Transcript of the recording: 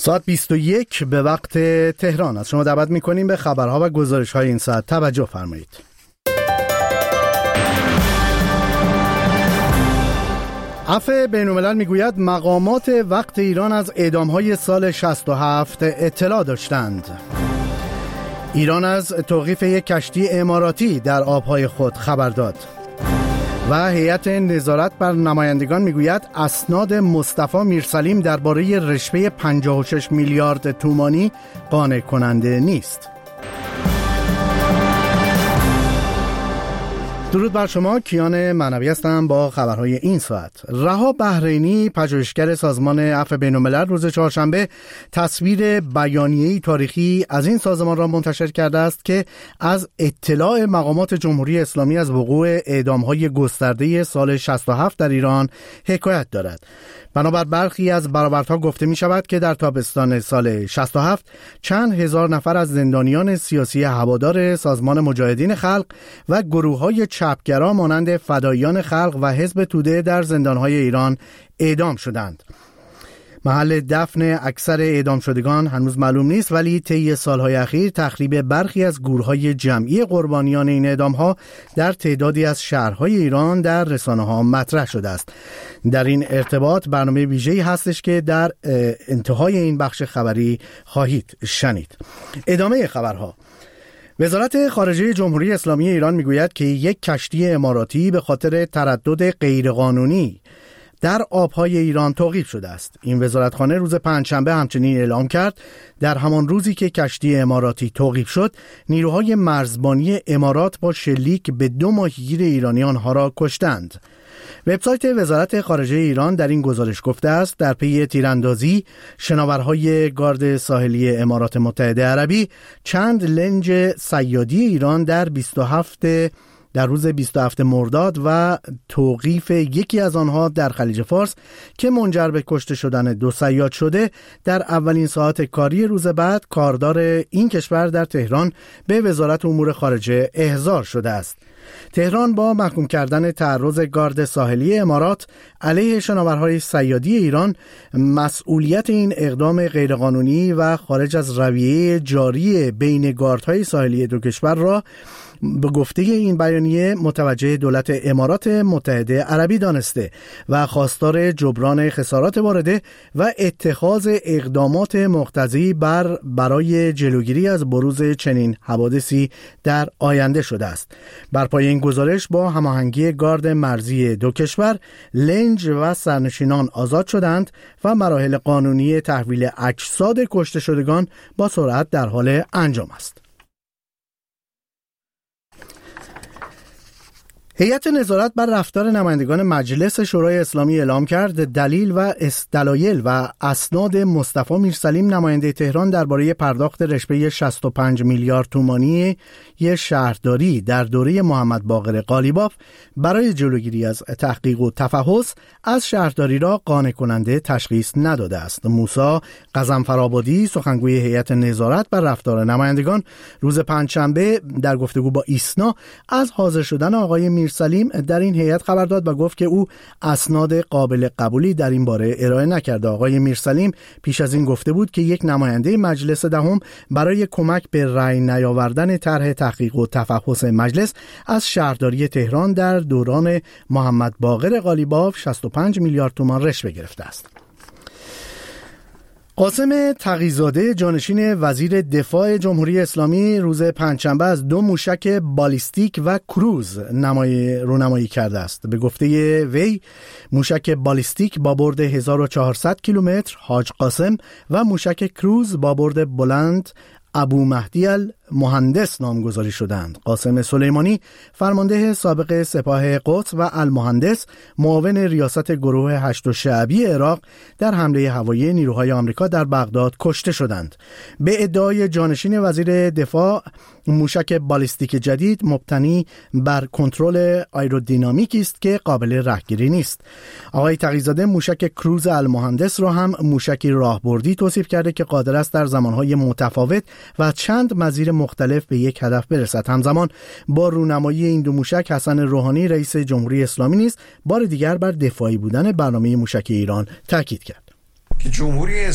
ساعت 21 به وقت تهران از شما دعوت می‌کنیم به خبرها و گزارش‌های این ساعت توجه فرمایید. عفو بین‌الملل میگوید مقامات وقت ایران از اعدام‌های سال 67 اطلاع داشتند. ایران از توقیف یک کشتی اماراتی در آب‌های خود خبر داد. و هیئت نظارت بر نمایندگان میگوید اسناد مصطفی میرسلیم درباره رشوه 56 میلیارد تومانی قانع کننده نیست. درود بر شما، کیان معنوی هستم با خبرهای این ساعت. رها بحرینی، پژوهشگر سازمان عفو بین‌الملل، روز چهارشنبه تصویر بیانیه‌ای تاریخی از این سازمان را منتشر کرده است که از اطلاع مقامات جمهوری اسلامی از وقوع اعدام‌های گسترده سال 67 در ایران حکایت دارد. بنابر برخی از برآوردها گفته می شود که در تابستان سال 67 چند هزار نفر از زندانیان سیاسی هوادار سازمان مجاهدین خلق و گروه‌های چپگرا مانند فداییان خلق و حزب توده در زندان‌های ایران اعدام شدند. محل دفن اکثر اعدام شدگان هنوز معلوم نیست، ولی طی سالهای اخیر تخریب برخی از گورهای جمعی قربانیان این اعدام‌ها در تعدادی از شهرهای ایران در رسانه‌ها مطرح شده است. در این ارتباط برنامه ویژه‌ای هستش که در انتهای این بخش خبری خواهید شنید. ادامه خبرها. وزارت خارجه جمهوری اسلامی ایران میگوید که یک کشتی اماراتی به خاطر تردد غیرقانونی در آبهای ایران توقیف شده است. این وزارتخانه روز پنجشنبه همچنین اعلام کرد در همان روزی که کشتی اماراتی توقیف شد، نیروهای مرزبانی امارات با شلیک به 2 ماهیگیر ایرانی آنها را کشتند. وبسایت وزارت خارجه ایران در این گزارش گفته است در پی تیراندازی شناورهای گارد ساحلی امارات متحده عربی چند لنج صیادی ایران در روز 27 مرداد و توقیف یکی از آنها در خلیج فارس که منجر به کشته شدن 2 صیاد شده، در اولین ساعات کاری روز بعد کاردار این کشور در تهران به وزارت امور خارجه احضار شده است. تهران با محکوم کردن تعرض گارد ساحلی امارات علیه شناورهای صیادی ایران مسئولیت این اقدام غیرقانونی و خارج از رویه جاری بین گاردهای ساحلی دو کشور را به گفته این بیانیه متوجه دولت امارات متحده عربی دانسته و خواستار جبران خسارات وارده و اتخاذ اقدامات مقتضی برای جلوگیری از بروز چنین حوادثی در آینده شده است. بر پایه این گزارش با هماهنگی گارد مرزی دو کشور، لنج و سرنشینان آزاد شدند و مراحل قانونی تحویل اجساد کشته شدگان با سرعت در حال انجام است. هیئت نظارت بر رفتار نمایندگان مجلس شورای اسلامی اعلام کرد دلایل و اسناد مصطفی میرسلیم نماینده تهران درباره پرداخت رشوه 65 میلیارد تومانی شهرداری در دوره محمد باقر قالیباف برای جلوگیری از تحقیق و تفحص از شهرداری را قانع کننده تشخیص نداده است. موسی غضنفرآبادی، سخنگوی هیئت نظارت بر رفتار نمایندگان، روز پنجشنبه در گفتگو با ایسنا از حاضر شدن آقای میرسلیم در این هیئت خبر داد و گفت که او اسناد قابل قبولی در این باره ارائه نکرده. آقای میرسلیم پیش از این گفته بود که یک نماینده مجلس دهم برای کمک به رأی نیاوردن طرح تحقیق و تفحص مجلس از شهرداری تهران در دوران محمد باقر قالیباف 65 میلیارد تومان رشوه گرفته است. قاسم تقی‌زاده، جانشین وزیر دفاع جمهوری اسلامی، روز پنجشنبه از 2 موشک بالیستیک و کروز رونمایی کرده است. به گفته وی، موشک بالیستیک با برد 1400 کیلومتر حاج قاسم و موشک کروز با برد بلند ابو مهدی المهندس نامگذاری شدند. قاسم سلیمانی، فرمانده سابق سپاه قدس، و المهندس، معاون ریاست گروه 8 شعبی عراق، در حمله هوایی نیروهای آمریکا در بغداد کشته شدند. به ادعای جانشین وزیر دفاع، موشک بالیستیک جدید مبتنی بر کنترل آیرودینامیکی است که قابل رهگیری نیست. آقای تقی‌زاده موشک کروز المهندس را هم موشکی راهبردی توصیف کرده که قادر است در زمانهای متفاوت و چند مسیر مختلف به یک هدف برسد. همزمان با رونمایی این 2 موشک، حسن روحانی رئیس جمهوری اسلامی نیز بار دیگر بر دفاعی بودن برنامه موشک ایران تاکید کرد. که جمهوری